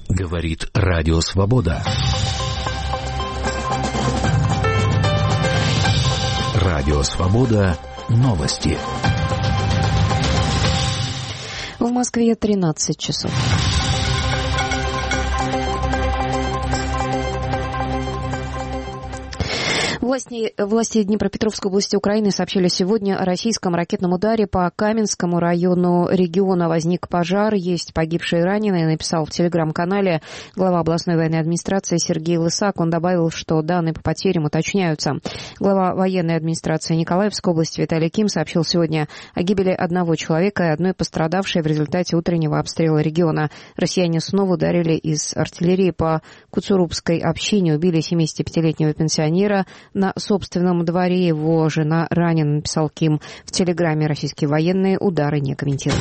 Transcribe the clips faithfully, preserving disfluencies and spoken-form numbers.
Говорит Радио Свобода. Радио Свобода. Новости. В Москве тринадцать часов. Власти, власти Днепропетровской области Украины сообщили сегодня о российском ракетном ударе по Каменскому району региона. Возник пожар, есть погибшие и раненые, написал в телеграм-канале глава областной военной администрации Сергей Лысак. Он добавил, что данные по потерям уточняются. Глава военной администрации Николаевской области Виталий Ким сообщил сегодня о гибели одного человека и одной пострадавшей в результате утреннего обстрела региона. Россияне снова ударили из артиллерии по Куцурубской общине, убили семидесятипятилетнего пенсионера на собственном дворе. Его жена ранена, написал Ким в телеграме. Российские военные удары не комментируют.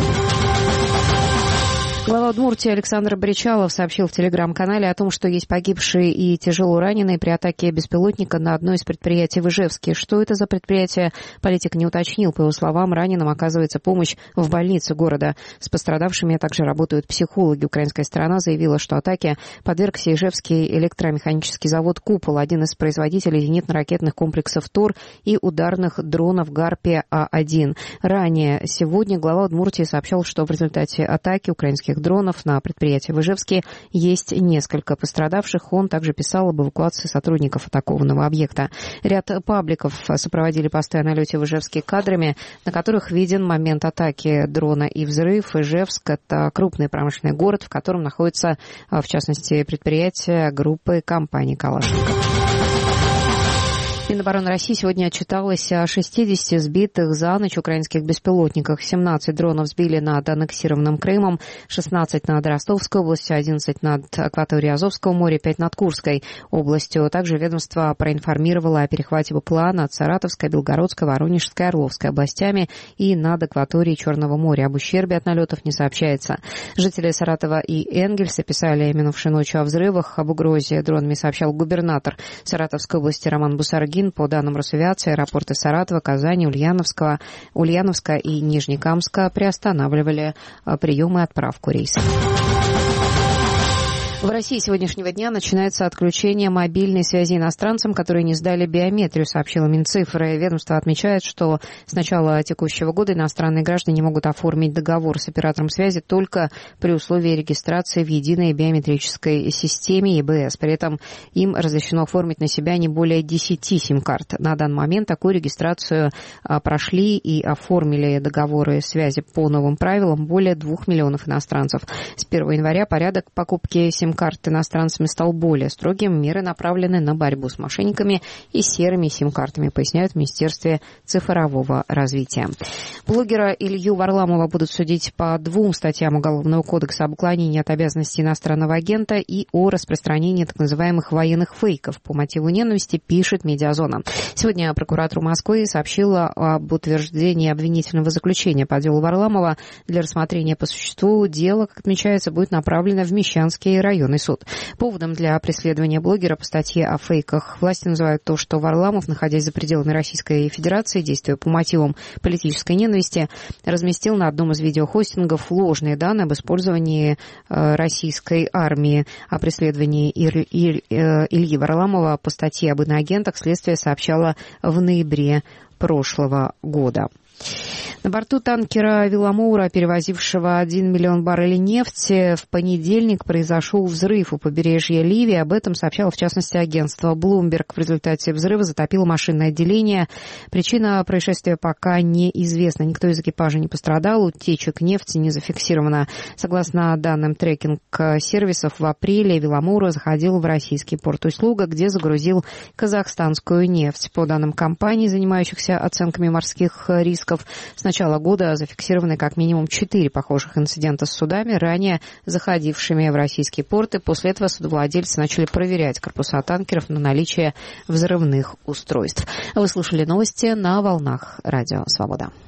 Глава Удмуртии Александр Бричалов сообщил в телеграм-канале о том, что есть погибшие и тяжело раненые при атаке беспилотника на одно из предприятий в Ижевске. Что это за предприятие, политик не уточнил. По его словам, раненым оказывается помощь в больнице города. С пострадавшими также работают психологи. Украинская сторона заявила, что атаке подвергся Ижевский электромеханический завод «Купол», один из производителей зенитно-ракетных комплексов ТОР и ударных дронов «Гарпия А один». Ранее сегодня глава Удмуртии сообщал, что в результате атаки украинских дронов на предприятии в Ижевске есть несколько пострадавших. Он также писал об эвакуации сотрудников атакованного объекта. Ряд пабликов сопроводили посты о налете в Ижевске кадрами, на которых виден момент атаки дрона и взрыв. Ижевск — это крупный промышленный город, в котором находится, в частности, предприятие группы компаний «Калашников». Минобороны России сегодня отчиталась о шестидесяти сбитых за ночь украинских беспилотниках. семнадцать дронов сбили над аннексированным Крымом, шестнадцать над Ростовской областью, одиннадцать над акваторией Азовского моря, пять над Курской областью. Также ведомство проинформировало о перехвате БПЛА над Саратовской, Белгородской, Воронежской, Орловской областями и над акваторией Черного моря. Об ущербе от налетов не сообщается. Жители Саратова и Энгельса писали минувшей ночью о взрывах. Об угрозе дронами сообщал губернатор Саратовской области Роман Бусаргин. По данным Росавиации, аэропорты Саратова, Казани, Ульяновска, Ульяновска и Нижнекамска приостанавливали прием и отправку рейсов. В России с сегодняшнего дня начинается отключение мобильной связи иностранцам, которые не сдали биометрию, сообщила Минцифры. Ведомство отмечает, что с начала текущего года иностранные граждане могут оформить договор с оператором связи только при условии регистрации в единой биометрической системе ЕБС. При этом им разрешено оформить на себя не более десяти сим-карт. На данный момент такую регистрацию прошли и оформили договоры связи по новым правилам более двух миллионов иностранцев. С первого января порядок покупки сим-карт карт иностранцами стал более строгим. Меры направлены на борьбу с мошенниками и серыми сим-картами, поясняют в Министерстве цифрового развития. Блогера Илью Варламова будут судить по двум статьям Уголовного кодекса: об уклонении от обязанностей иностранного агента и о распространении так называемых военных фейков по мотиву ненависти, пишет «Медиазона». Сегодня прокуратура Москвы сообщила об утверждении обвинительного заключения по делу Варламова. Для рассмотрения по существу дела, как отмечается, будет направлено в Мещанский районный суд. Поводом для преследования блогера по статье о фейках власти называют то, что Варламов, находясь за пределами Российской Федерации, действуя по мотивам политической ненависти, разместил на одном из видеохостингов ложные данные об использовании э, российской армии. О преследовании Ир, Ир, э, Ильи Варламова по статье об иноагентах следствие сообщало в ноябре прошлого года. На борту танкера «Виламоура», перевозившего один миллион баррелей нефти, в понедельник произошел взрыв у побережья Ливии. Об этом сообщало, в частности, агентство Bloomberg. В результате взрыва затопило машинное отделение. Причина происшествия пока неизвестна. Никто из экипажа не пострадал. Утечек нефти не зафиксировано. Согласно данным трекинг-сервисов, в апреле «Виламоура» заходил в российский порт Усть-Луга, где загрузил казахстанскую нефть. По данным компаний, занимающихся оценками морских рисков, с начала года зафиксированы как минимум четыре похожих инцидента с судами, ранее заходившими в российские порты. После этого судовладельцы начали проверять корпуса танкеров на наличие взрывных устройств. Вы слушали новости на волнах Радио Свобода.